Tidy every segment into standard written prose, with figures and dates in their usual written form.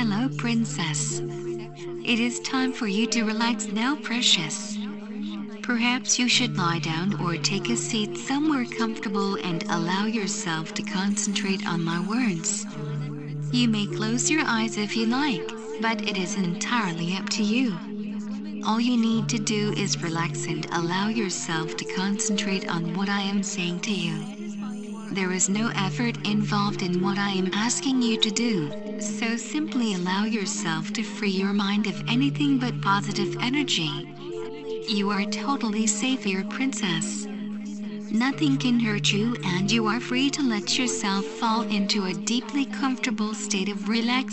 Hello, princess. It is time for you to relax now, precious. Perhaps you should lie down or take a seat somewhere comfortable and allow yourself to concentrate on my words. You may close your eyes if you like, but it is entirely up to you. All you need to do is relax and allow yourself to concentrate on what I am saying to you. There is no effort involved in what I am asking you to do, so simply allow yourself to free your mind of anything but positive energy. You are totally safe here, princess. Nothing can hurt you and you are free to let yourself fall into a deeply comfortable state of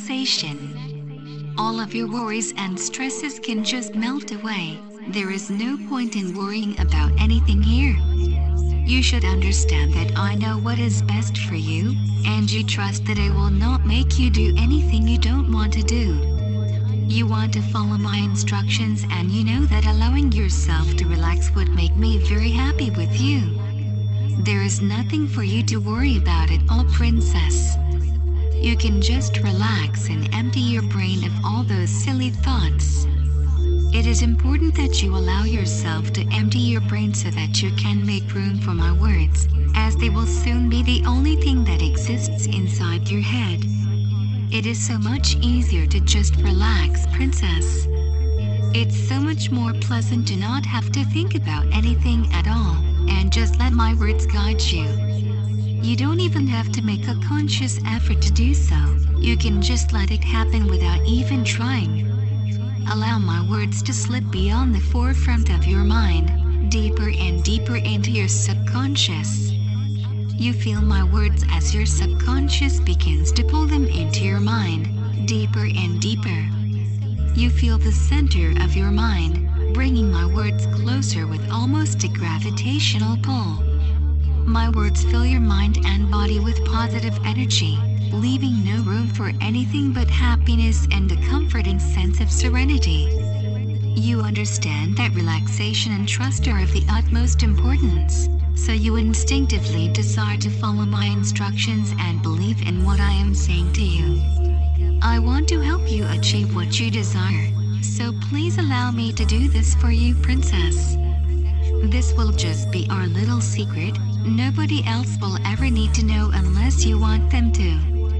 relaxation. All of your worries and stresses can just melt away. There is no point in worrying about anything here. You should understand that I know what is best for you, and you trust that I will not make you do anything you don't want to do. You want to follow my instructions, and you know that allowing yourself to relax would make me very happy with you. There is nothing for you to worry about at all, princess. You can just relax and empty your brain of all those silly thoughts. It is important that you allow yourself to empty your brain so that you can make room for my words, as they will soon be the only thing that exists inside your head. It is so much easier to just relax, princess. It's so much more pleasant to not have to think about anything at all, and just let my words guide you. You don't even have to make a conscious effort to do so. You can just let it happen without even trying. Allow my words to slip beyond the forefront of your mind, deeper and deeper into your subconscious. You feel my words as your subconscious begins to pull them into your mind, deeper and deeper. You feel the center of your mind, bringing my words closer with almost a gravitational pull. My words fill your mind and body with positive energy, leaving no room for anything but happiness and a comforting sense of serenity. You understand that relaxation and trust are of the utmost importance, so you instinctively decide to follow my instructions and believe in what I am saying to you. I want to help you achieve what you desire, so please allow me to do this for you, princess. This will just be our little secret. Nobody else will ever need to know unless you want them to.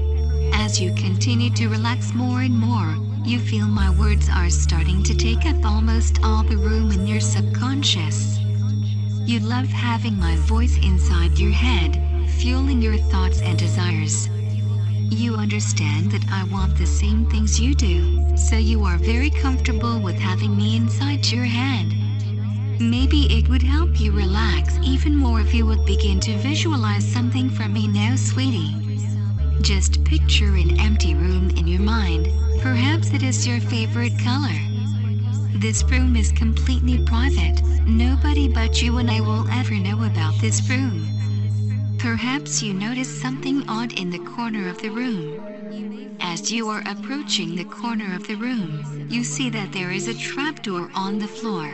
As you continue to relax more and more, you feel my words are starting to take up almost all the room in your subconscious. You love having my voice inside your head, fueling your thoughts and desires. You understand that I want the same things you do, so you are very comfortable with having me inside your head. Maybe it would help you relax even more if you would begin to visualize something from me now, sweetie. Just picture an empty room in your mind. Perhaps it is your favorite color. This room is completely private. Nobody but you and I will ever know about this room. Perhaps you notice something odd in the corner of the room. As you are approaching the corner of the room, you see that there is a trapdoor on the floor.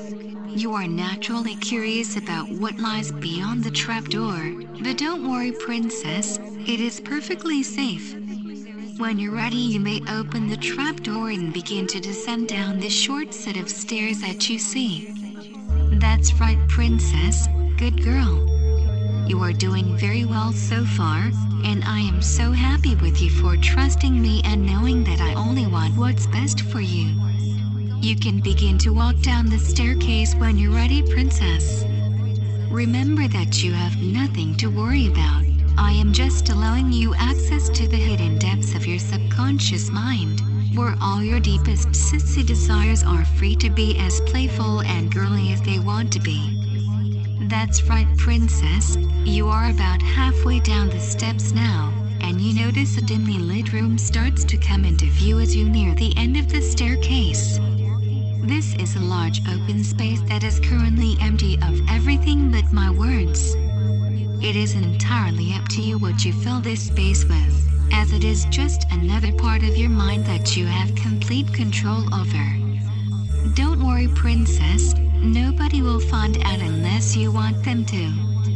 You are naturally curious about what lies beyond the trapdoor, but don't worry, princess, it is perfectly safe. When you're ready, you may open the trapdoor and begin to descend down the short set of stairs that you see. That's right, princess, good girl. You are doing very well so far, and I am so happy with you for trusting me and knowing that I only want what's best for you. You can begin to walk down the staircase when you're ready, princess. Remember that you have nothing to worry about. I am just allowing you access to the hidden depths of your subconscious mind, where all your deepest sissy desires are free to be as playful and girly as they want to be. That's right, princess, you are about halfway down the steps now, and you notice a dimly lit room starts to come into view as you near the end of the staircase. This is a large open space that is currently empty of everything but my words. It is entirely up to you what you fill this space with, as it is just another part of your mind that you have complete control over. Don't worry, princess, nobody will find out unless you want them to.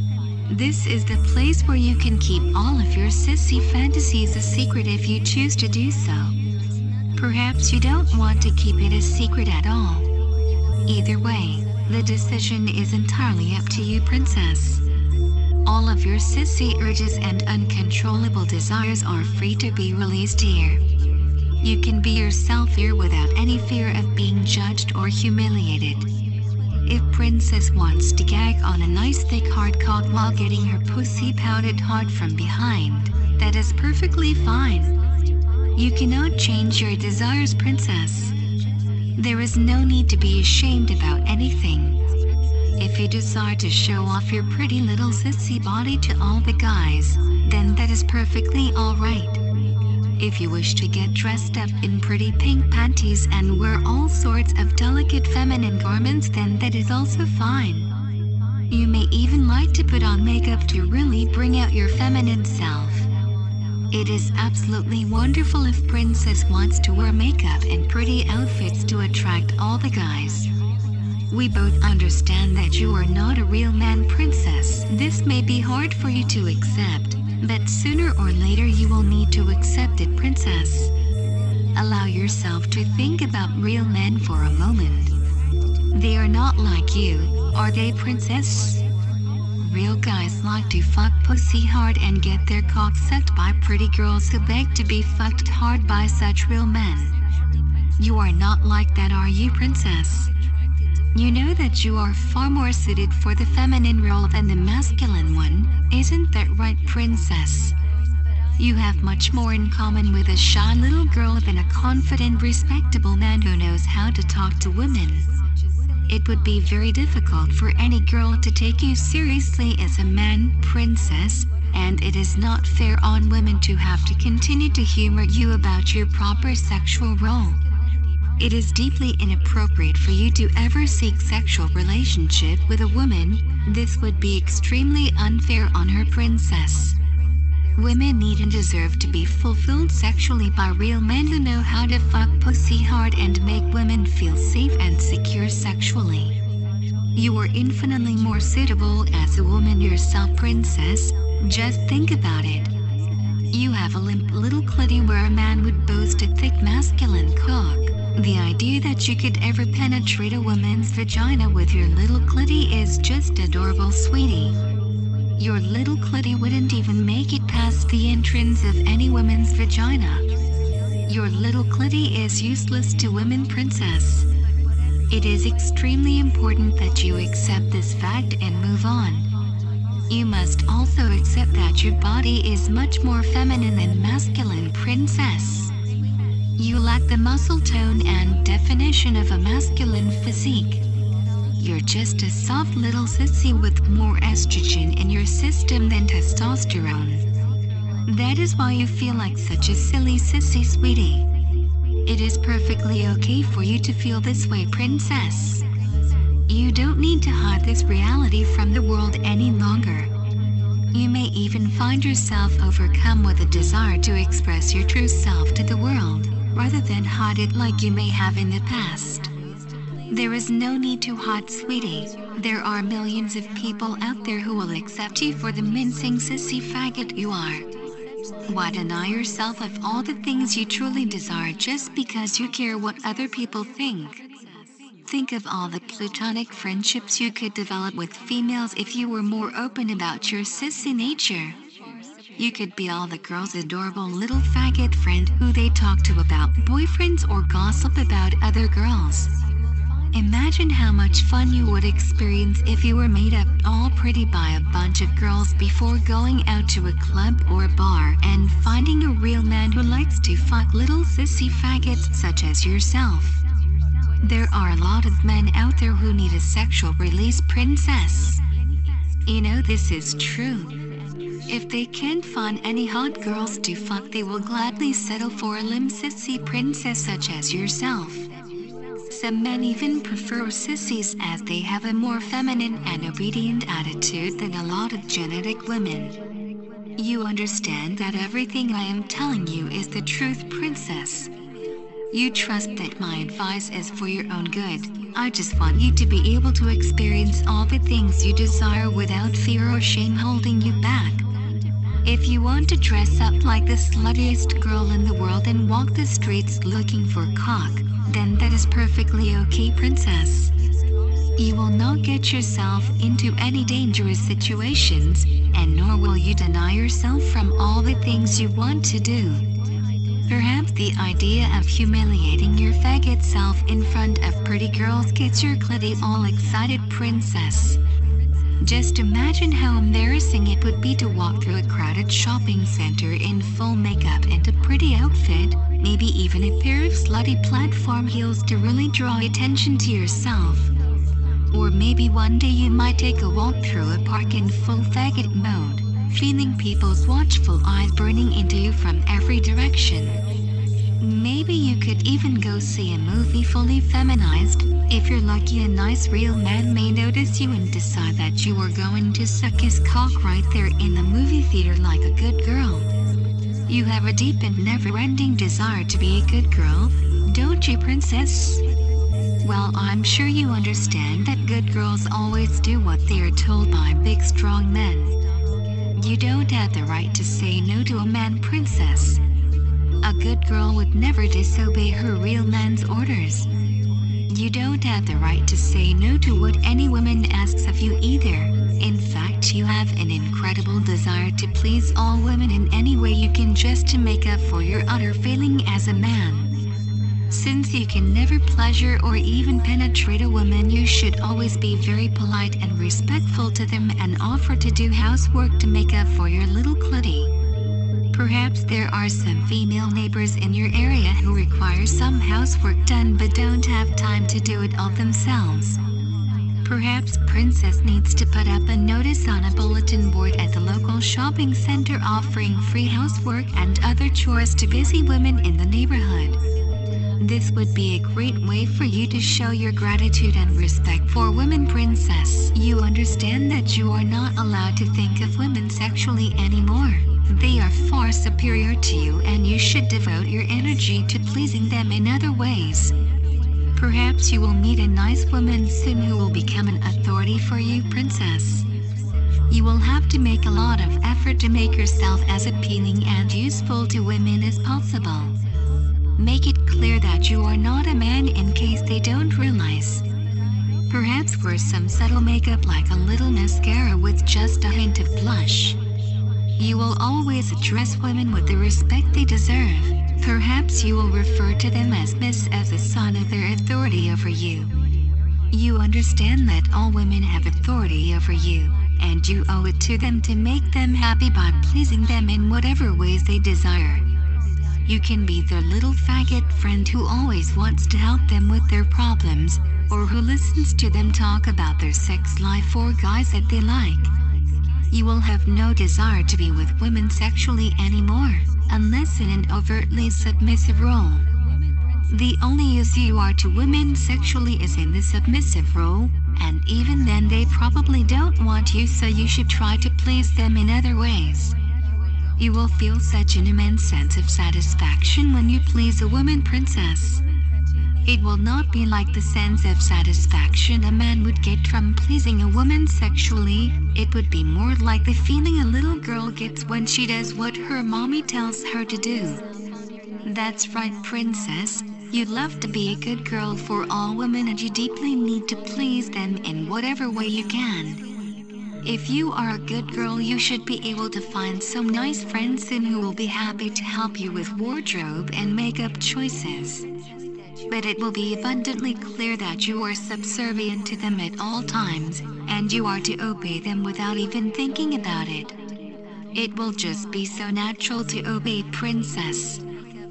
This is the place where you can keep all of your sissy fantasies a secret if you choose to do so. Perhaps you don't want to keep it a secret at all. Either way, the decision is entirely up to you, princess. All of your sissy urges and uncontrollable desires are free to be released here. You can be yourself here without any fear of being judged or humiliated. If princess wants to gag on a nice thick hard cock while getting her pussy pounded hard from behind, that is perfectly fine. You cannot change your desires, princess. There is no need to be ashamed about anything. If you desire to show off your pretty little sissy body to all the guys, then that is perfectly alright. If you wish to get dressed up in pretty pink panties and wear all sorts of delicate feminine garments, then that is also fine. You may even like to put on makeup to really bring out your feminine self. It is absolutely wonderful if princess wants to wear makeup and pretty outfits to attract all the guys. We both understand that you are not a real man, princess. This may be hard for you to accept, but sooner or later you will need to accept it, princess. Allow yourself to think about real men for a moment. They are not like you, are they, princess? Real guys like to fuck pussy hard and get their cock sucked by pretty girls who beg to be fucked hard by such real men. You are not like that, are you, princess? You know that you are far more suited for the feminine role than the masculine one, isn't that right, princess? You have much more in common with a shy little girl than a confident, respectable man who knows how to talk to women. It would be very difficult for any girl to take you seriously as a man, princess, and it is not fair on women to have to continue to humor you about your proper sexual role. It is deeply inappropriate for you to ever seek sexual relationship with a woman. This would be extremely unfair on her, princess. Women need and deserve to be fulfilled sexually by real men who know how to fuck pussy hard and make women feel safe and secure sexually. You are infinitely more suitable as a woman yourself, princess. Just think about it. You have a limp little clitty where a man would boast a thick masculine cock. The idea that you could ever penetrate a woman's vagina with your little clitty is just adorable, sweetie. Your little clitty wouldn't even make it past the entrance of any woman's vagina. Your little clitty is useless to women, princess. It is extremely important that you accept this fact and move on. You must also accept that your body is much more feminine than masculine, princess. You lack the muscle tone and definition of a masculine physique. You're just a soft little sissy with more estrogen in your system than testosterone. That is why you feel like such a silly sissy, sweetie. It is perfectly okay for you to feel this way, princess. You don't need to hide this reality from the world any longer. You may even find yourself overcome with a desire to express your true self to the world, rather than hide it like you may have in the past. There is no need to hide, sweetie. There are millions of people out there who will accept you for the mincing sissy faggot you are. Why deny yourself of all the things you truly desire just because you care what other people think? Think of all the platonic friendships you could develop with females if you were more open about your sissy nature. You could be all the girls' adorable little faggot friend who they talk to about boyfriends or gossip about other girls. Imagine how much fun you would experience if you were made up all pretty by a bunch of girls before going out to a club or a bar and finding a real man who likes to fuck little sissy faggots such as yourself. There are a lot of men out there who need a sexual release, princess. You know this is true. If they can't find any hot girls to fuck, they will gladly settle for a limp sissy princess such as yourself. Some men even prefer sissies as they have a more feminine and obedient attitude than a lot of genetic women. You understand that everything I am telling you is the truth, princess. You trust that my advice is for your own good. I just want you to be able to experience all the things you desire without fear or shame holding you back. If you want to dress up like the sluttiest girl in the world and walk the streets looking for cock, then that is perfectly okay, princess. You will not get yourself into any dangerous situations, and nor will you deny yourself from all the things you want to do. Perhaps the idea of humiliating your faggot self in front of pretty girls gets your clitty all excited, princess. Just imagine how embarrassing it would be to walk through a crowded shopping center in full makeup and a pretty outfit, maybe even a pair of slutty platform heels to really draw attention to yourself. Or maybe one day you might take a walk through a park in full faggot mode, feeling people's watchful eyes burning into you from every direction. Maybe you could even go see a movie fully feminized. If you're lucky, a nice real man may notice you and decide that you are going to suck his cock right there in the movie theater like a good girl. You have a deep and never-ending desire to be a good girl, don't you, princess? Well, I'm sure you understand that good girls always do what they are told by big strong men. You don't have the right to say no to a man, princess. A good girl would never disobey her real man's orders. You don't have the right to say no to what any woman asks of you either. In fact, you have an incredible desire to please all women in any way you can just to make up for your utter failing as a man. Since you can never pleasure or even penetrate a woman, you should always be very polite and respectful to them and offer to do housework to make up for your little clitty. Perhaps there are some female neighbors in your area who require some housework done but don't have time to do it all themselves. Perhaps princess needs to put up a notice on a bulletin board at the local shopping center offering free housework and other chores to busy women in the neighborhood. This would be a great way for you to show your gratitude and respect for women, princess. You understand that you are not allowed to think of women sexually anymore. They are far superior to you and you should devote your energy to pleasing them in other ways. Perhaps you will meet a nice woman soon who will become an authority for you, princess. You will have to make a lot of effort to make yourself as appealing and useful to women as possible. Make it clear that you are not a man in case they don't realize. Perhaps wear some subtle makeup like a little mascara with just a hint of blush. You will always address women with the respect they deserve. Perhaps you will refer to them as Miss as a sign of their authority over you. You understand that all women have authority over you, and you owe it to them to make them happy by pleasing them in whatever ways they desire. You can be their little faggot friend who always wants to help them with their problems, or who listens to them talk about their sex life or guys that they like. You will have no desire to be with women sexually anymore, unless in an overtly submissive role. The only use you are to women sexually is in the submissive role, and even then they probably don't want you, so you should try to please them in other ways. You will feel such an immense sense of satisfaction when you please a woman, princess. It will not be like the sense of satisfaction a man would get from pleasing a woman sexually. It would be more like the feeling a little girl gets when she does what her mommy tells her to do. That's right, princess. You love to be a good girl for all women and you deeply need to please them in whatever way you can. If you are a good girl, you should be able to find some nice friends soon who will be happy to help you with wardrobe and makeup choices. But it will be abundantly clear that you are subservient to them at all times, and you are to obey them without even thinking about it. It will just be so natural to obey, princess.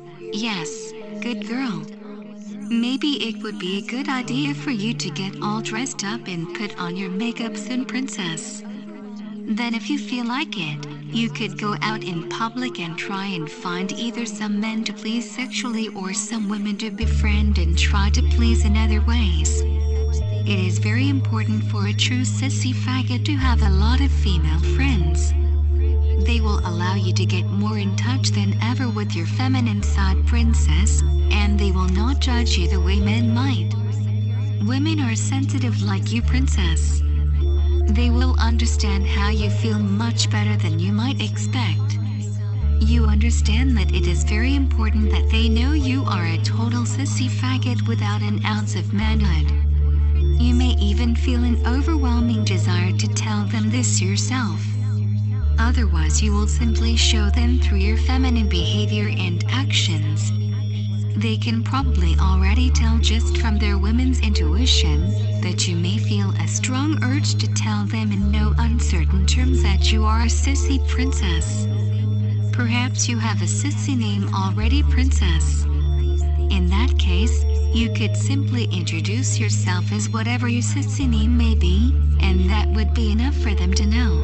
Yes, good girl. Maybe it would be a good idea for you to get all dressed up and put on your makeup soon, princess. Then if you feel like it, you could go out in public and try and find either some men to please sexually or some women to befriend and try to please in other ways. It is very important for a true sissy faggot to have a lot of female friends. They will allow you to get more in touch than ever with your feminine side, princess, and they will not judge you the way men might. Women are sensitive like you, princess. They will understand how you feel much better than you might expect. You understand that it is very important that they know you are a total sissy faggot without an ounce of manhood. You may even feel an overwhelming desire to tell them this yourself. Otherwise, you will simply show them through your feminine behavior and actions. They can probably already tell just from their women's intuition that you may feel a strong urge to tell them in no uncertain terms that you are a sissy princess. Perhaps you have a sissy name already, princess. In that case, you could simply introduce yourself as whatever your sissy name may be, and that would be enough for them to know.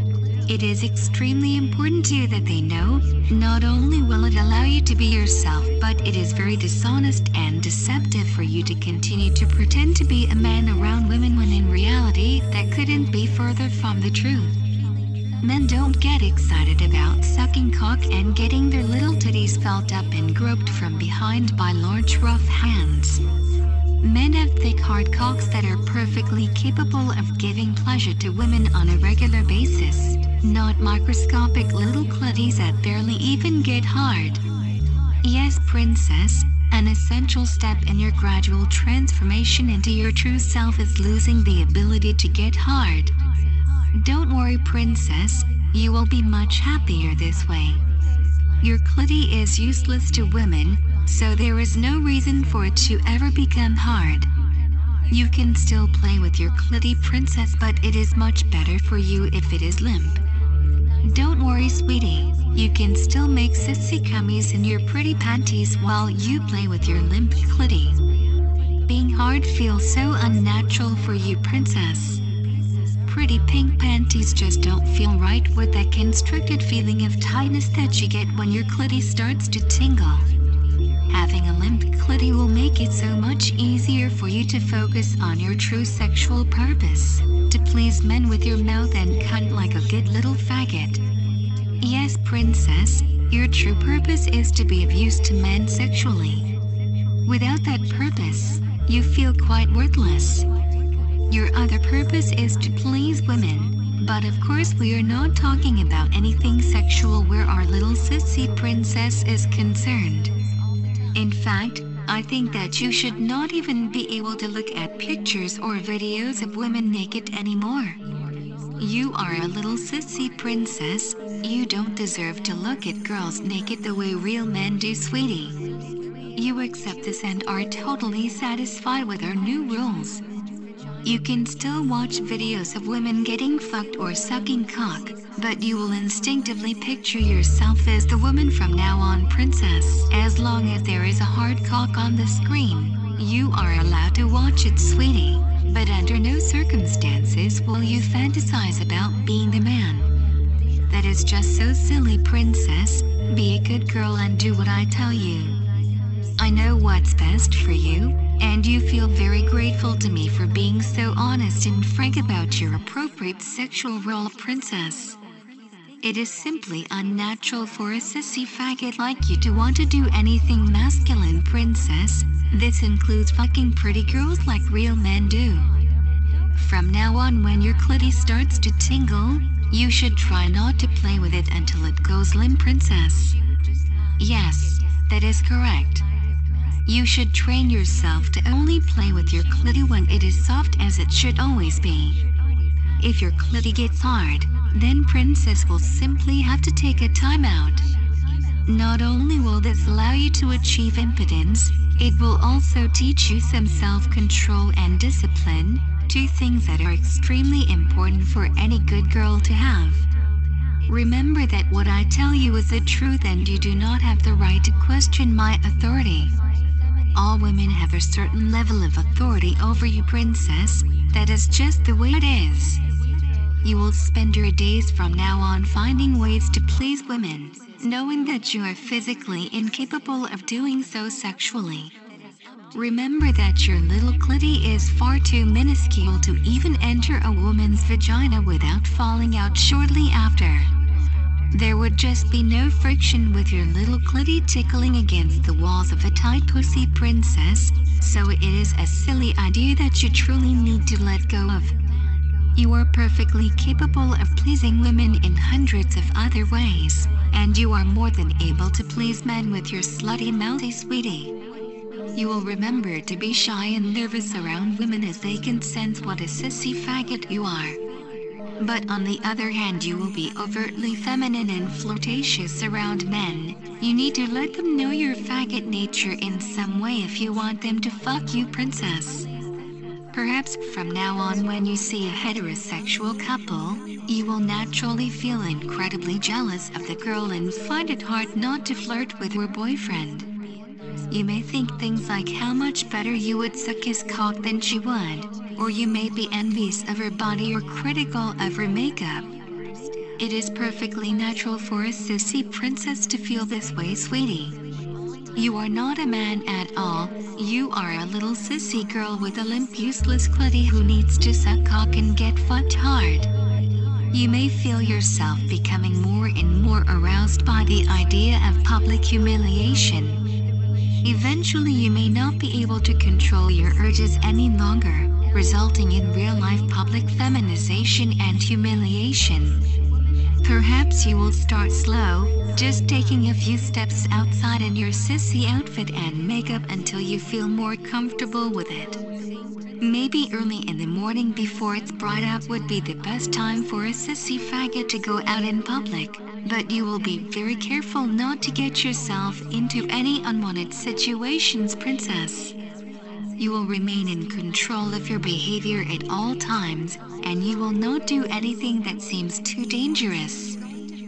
It is extremely important to you that they know, not only will it allow you to be yourself, but it is very dishonest and deceptive for you to continue to pretend to be a man around women when in reality that couldn't be further from the truth. Men don't get excited about sucking cock and getting their little titties felt up and groped from behind by large rough hands. Men have thick hard cocks that are perfectly capable of giving pleasure to women on a regular basis, not microscopic little clitties that barely even get hard. Yes, princess, an essential step in your gradual transformation into your true self is losing the ability to get hard. Don't worry, princess, you will be much happier this way. Your clitty is useless to women, so there is no reason for it to ever become hard. You can still play with your clitty, princess, but it is much better for you if it is limp. Don't worry, sweetie, you can still make sissy cummies in your pretty panties while you play with your limp clitty. Being hard feels so unnatural for you, princess. Pretty pink panties just don't feel right with that constricted feeling of tightness that you get when your clitty starts to tingle. Having a limp clitty will make it so much easier for you to focus on your true sexual purpose, to please men with your mouth and cunt like a good little faggot. Yes, princess, your true purpose is to be of use to men sexually. Without that purpose, you feel quite worthless. Your other purpose is to please women, but of course we are not talking about anything sexual where our little sissy princess is concerned. In fact, I think that you should not even be able to look at pictures or videos of women naked anymore. You are a little sissy princess, you don't deserve to look at girls naked the way real men do, sweetie. You accept this and are totally satisfied with our new rules. You can still watch videos of women getting fucked or sucking cock, but you will instinctively picture yourself as the woman from now on, princess. As long as there is a hard cock on the screen, you are allowed to watch it, sweetie, but under no circumstances will you fantasize about being the man. That is just so silly, princess. Be a good girl and do what I tell you. I know what's best for you, and you feel very grateful to me for being so honest and frank about your appropriate sexual role, princess. It is simply unnatural for a sissy faggot like you to want to do anything masculine, princess. This includes fucking pretty girls like real men do. From now on, when your clitty starts to tingle, you should try not to play with it until it goes limp, princess. Yes, that is correct. You should train yourself to only play with your clitty when it is soft, as it should always be. If your clitty gets hard, then princess will simply have to take a timeout. Not only will this allow you to achieve impotence, it will also teach you some self-control and discipline, two things that are extremely important for any good girl to have. Remember that what I tell you is the truth and you do not have the right to question my authority. All women have a certain level of authority over you, princess. That is just the way it is. You will spend your days from now on finding ways to please women, knowing that you are physically incapable of doing so sexually. Remember that your little clitty is far too minuscule to even enter a woman's vagina without falling out shortly after. There would just be no friction with your little clitty tickling against the walls of a tight pussy, princess, so it is a silly idea that you truly need to let go of. You are perfectly capable of pleasing women in hundreds of other ways, and you are more than able to please men with your slutty mouthy sweetie. You will remember to be shy and nervous around women as they can sense what a sissy faggot you are. But on the other hand, you will be overtly feminine and flirtatious around men. You need to let them know your faggot nature in some way if you want them to fuck you, princess. Perhaps from now on, when you see a heterosexual couple, you will naturally feel incredibly jealous of the girl and find it hard not to flirt with her boyfriend. You may think things like how much better you would suck his cock than she would, or you may be envious of her body or critical of her makeup. It is perfectly natural for a sissy princess to feel this way, sweetie. You are not a man at all, you are a little sissy girl with a limp, useless clitty who needs to suck cock and get fucked hard. You may feel yourself becoming more and more aroused by the idea of public humiliation. Eventually you may not be able to control your urges any longer, resulting in real-life public feminization and humiliation. Perhaps you will start slow, just taking a few steps outside in your sissy outfit and makeup until you feel more comfortable with it. Maybe early in the morning before it's bright out would be the best time for a sissy faggot to go out in public, but you will be very careful not to get yourself into any unwanted situations, princess. You will remain in control of your behavior at all times, and you will not do anything that seems too dangerous.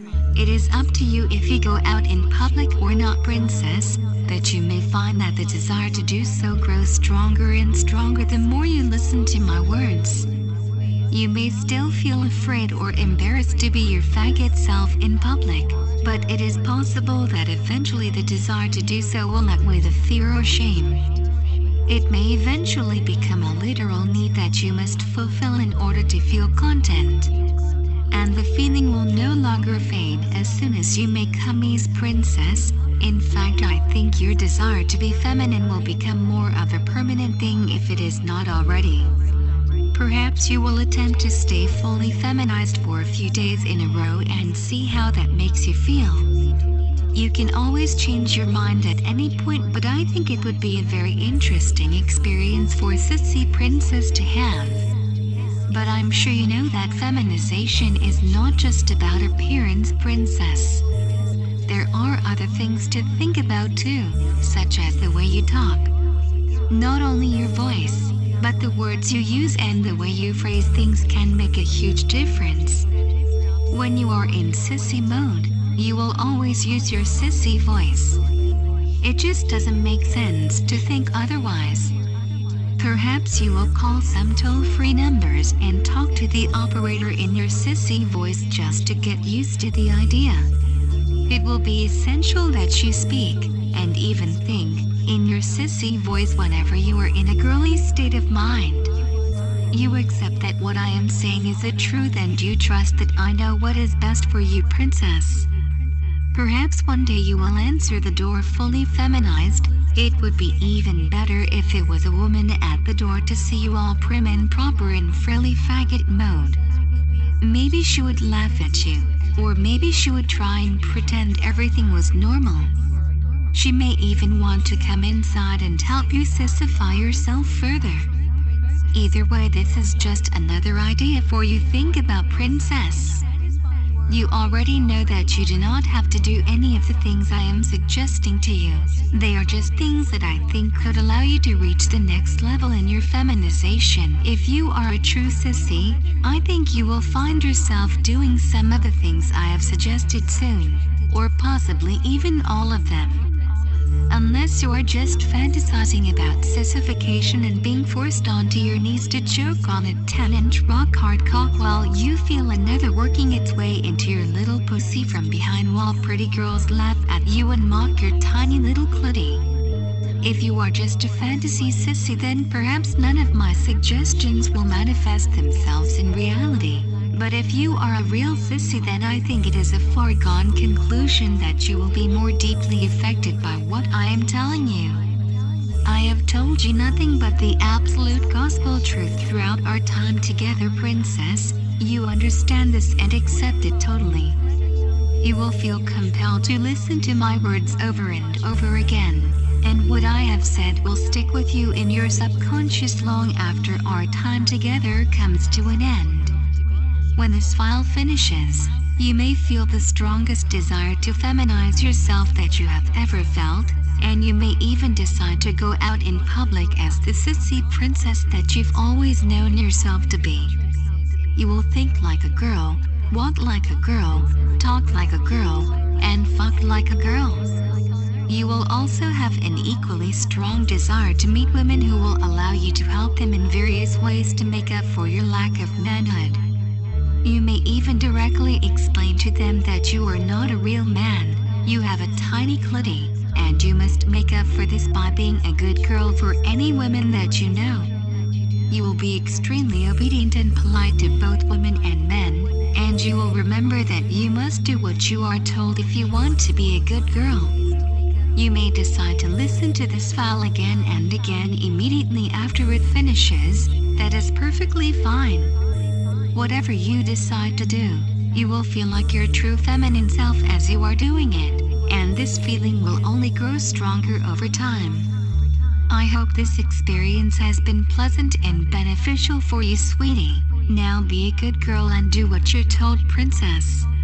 It is up to you if you go out in public or not, princess, but you may find that the desire to do so grows stronger and stronger the more you listen to my words. You may still feel afraid or embarrassed to be your faggot self in public, but it is possible that eventually the desire to do so will outweigh the fear or shame. It may eventually become a literal need that you must fulfill in order to feel content. And the feeling will no longer fade as soon as you make hummies, princess. In fact, I think your desire to be feminine will become more of a permanent thing if it is not already. Perhaps you will attempt to stay fully feminized for a few days in a row and see how that makes you feel. You can always change your mind at any point, but I think it would be a very interesting experience for a sissy princess to have. But I'm sure you know that feminization is not just about appearance, princess. There are other things to think about too, such as the way you talk. Not only your voice, but the words you use and the way you phrase things can make a huge difference. When you are in sissy mode, you will always use your sissy voice. It just doesn't make sense to think otherwise. Perhaps you will call some toll-free numbers and talk to the operator in your sissy voice just to get used to the idea. It will be essential that you speak, and even think, in your sissy voice whenever you are in a girly state of mind. You accept that what I am saying is the truth and you trust that I know what is best for you, princess. Perhaps one day you will answer the door fully feminized. It would be even better if it was a woman at the door to see you all prim and proper in frilly faggot mode. Maybe she would laugh at you, or maybe she would try and pretend everything was normal. She may even want to come inside and help you sissify yourself further. Either way, this is just another idea for you to think about, princess. You already know that you do not have to do any of the things I am suggesting to you. They are just things that I think could allow you to reach the next level in your feminization. If you are a true sissy, I think you will find yourself doing some of the things I have suggested soon, or possibly even all of them. Unless you are just fantasizing about sissification and being forced onto your knees to choke on a 10-inch rock-hard cock while you feel another working its way into your little pussy from behind while pretty girls laugh at you and mock your tiny little clitty. If you are just a fantasy sissy, then perhaps none of my suggestions will manifest themselves in reality. But if you are a real sissy, then I think it is a foregone conclusion that you will be more deeply affected by what I am telling you. I have told you nothing but the absolute gospel truth throughout our time together, princess, you understand this and accept it totally. You will feel compelled to listen to my words over and over again, and what I have said will stick with you in your subconscious long after our time together comes to an end. When this file finishes, you may feel the strongest desire to feminize yourself that you have ever felt, and you may even decide to go out in public as the sissy princess that you've always known yourself to be. You will think like a girl, walk like a girl, talk like a girl, and fuck like a girl. You will also have an equally strong desire to meet women who will allow you to help them in various ways to make up for your lack of manhood. You may even directly explain to them that you are not a real man, you have a tiny clitty, and you must make up for this by being a good girl for any women that you know. You will be extremely obedient and polite to both women and men, and you will remember that you must do what you are told if you want to be a good girl. You may decide to listen to this file again and again immediately after it finishes. That is perfectly fine. Whatever you decide to do, you will feel like your true feminine self as you are doing it, and this feeling will only grow stronger over time. I hope this experience has been pleasant and beneficial for you, sweetie. Now be a good girl and do what you're told, princess.